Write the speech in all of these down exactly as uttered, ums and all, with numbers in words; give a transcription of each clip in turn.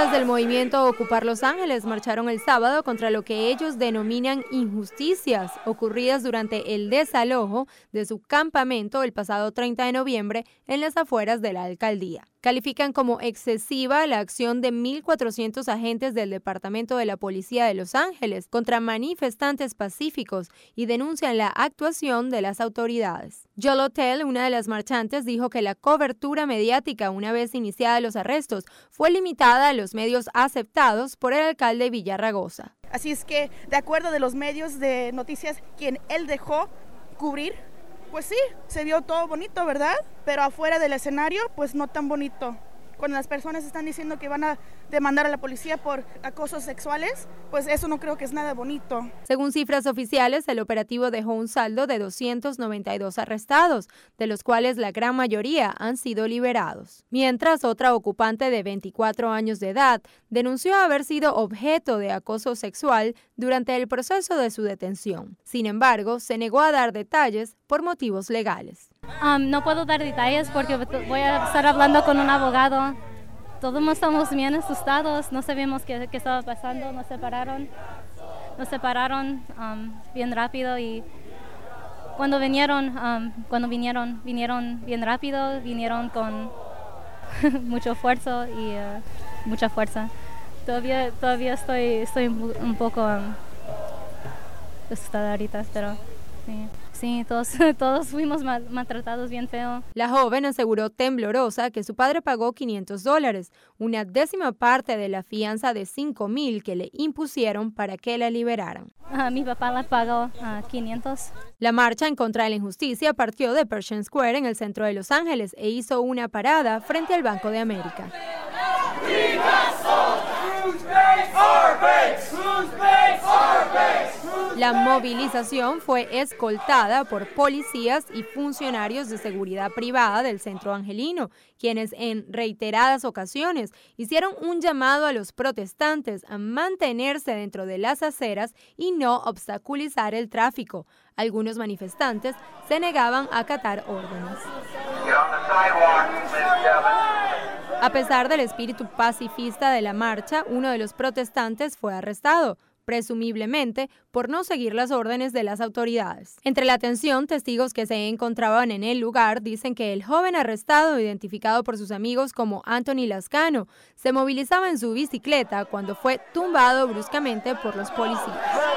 Activistas del movimiento Ocupar Los Ángeles marcharon el sábado contra lo que ellos denominan injusticias ocurridas durante el desalojo de su campamento el pasado treinta de noviembre en las afueras de la alcaldía. Califican como excesiva la acción de mil cuatrocientos agentes del Departamento de la Policía de Los Ángeles contra manifestantes pacíficos y denuncian la actuación de las autoridades. Joel Hotel, una de las marchantes, dijo que la cobertura mediática una vez iniciada los arrestos fue limitada a los medios aceptados por el alcalde Villaraigosa. Así es que, de acuerdo de los medios de noticias, quien él dejó cubrir, pues sí, se vio todo bonito, ¿verdad? Pero afuera del escenario, pues no tan bonito. Cuando las personas están diciendo que van a demandar a la policía por acosos sexuales, pues eso no creo que es nada bonito. Según cifras oficiales, el operativo dejó un saldo de doscientos noventa y dos arrestados, de los cuales la gran mayoría han sido liberados. Mientras, otra ocupante de veinticuatro años de edad denunció haber sido objeto de acoso sexual durante el proceso de su detención. Sin embargo, se negó a dar detalles por motivos legales. Um, no puedo dar detalles porque voy a estar hablando con un abogado. Todos estamos bien asustados, no sabíamos qué, qué estaba pasando, nos separaron, nos separaron um, bien rápido y cuando vinieron, um, cuando vinieron, vinieron bien rápido, vinieron con mucho esfuerzo y uh, mucha fuerza. Todavía, todavía estoy, estoy un poco um, asustada ahorita, pero sí. Sí, todos, todos fuimos mal, maltratados bien feo. La joven aseguró temblorosa que su padre pagó quinientos dólares, una décima parte de la fianza de cinco mil que le impusieron para que la liberaran. Uh, mi papá la pagó uh, quinientos. La marcha en contra de la injusticia partió de Pershing Square en el centro de Los Ángeles e hizo una parada frente al Banco de América. La movilización fue escoltada por policías y funcionarios de seguridad privada del centro angelino, quienes en reiteradas ocasiones hicieron un llamado a los protestantes a mantenerse dentro de las aceras y no obstaculizar el tráfico. Algunos manifestantes se negaban a acatar órdenes. A pesar del espíritu pacifista de la marcha, uno de los protestantes fue arrestado, presumiblemente por no seguir las órdenes de las autoridades. Entre la tensión, testigos que se encontraban en el lugar dicen que el joven arrestado, identificado por sus amigos como Anthony Lascano, se movilizaba en su bicicleta cuando fue tumbado bruscamente por los policías.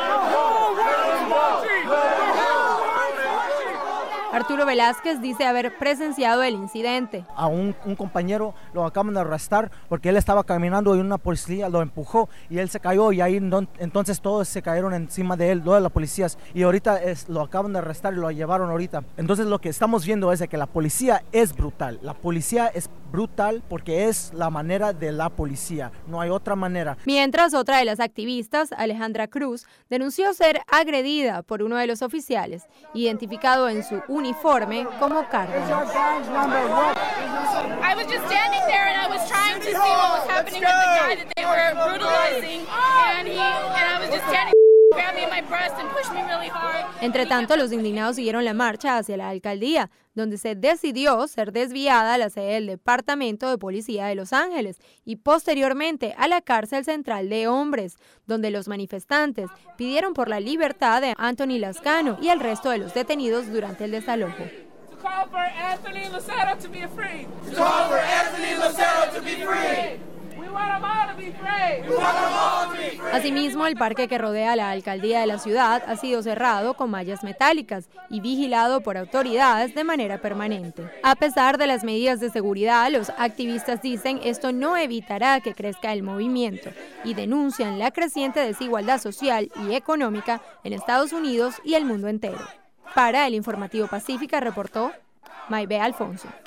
Arturo Velázquez dice haber presenciado el incidente. A un, un compañero lo acaban de arrestar porque él estaba caminando y una policía lo empujó y él se cayó y ahí no, entonces todos se cayeron encima de él, todas las policías, y ahorita es, lo acaban de arrestar y lo llevaron ahorita. Entonces lo que estamos viendo es de que la policía es brutal. La policía es brutal porque es la manera de la policía, no hay otra manera. Mientras, otra de las activistas, Alejandra Cruz, denunció ser agredida por uno de los oficiales, identificado en su uniforme como Cárdenas. I was just standing there and I was trying to see what was happening with the guy that they were brutalizing, and he and I was just standing, grabbed me in my breast and pushed me really hard. Entre tanto, los indignados siguieron la marcha hacia la alcaldía, donde se decidió ser desviada a la sede del Departamento de Policía de Los Ángeles y posteriormente a la cárcel central de hombres, donde los manifestantes pidieron por la libertad de Anthony Lascano y el resto de los detenidos durante el desalojo. Asimismo, el parque que rodea la alcaldía de la ciudad ha sido cerrado con mallas metálicas y vigilado por autoridades de manera permanente. A pesar de las medidas de seguridad, los activistas dicen esto no evitará que crezca el movimiento y denuncian la creciente desigualdad social y económica en Estados Unidos y el mundo entero. Para el Informativo Pacífica reportó Maybe Alfonso.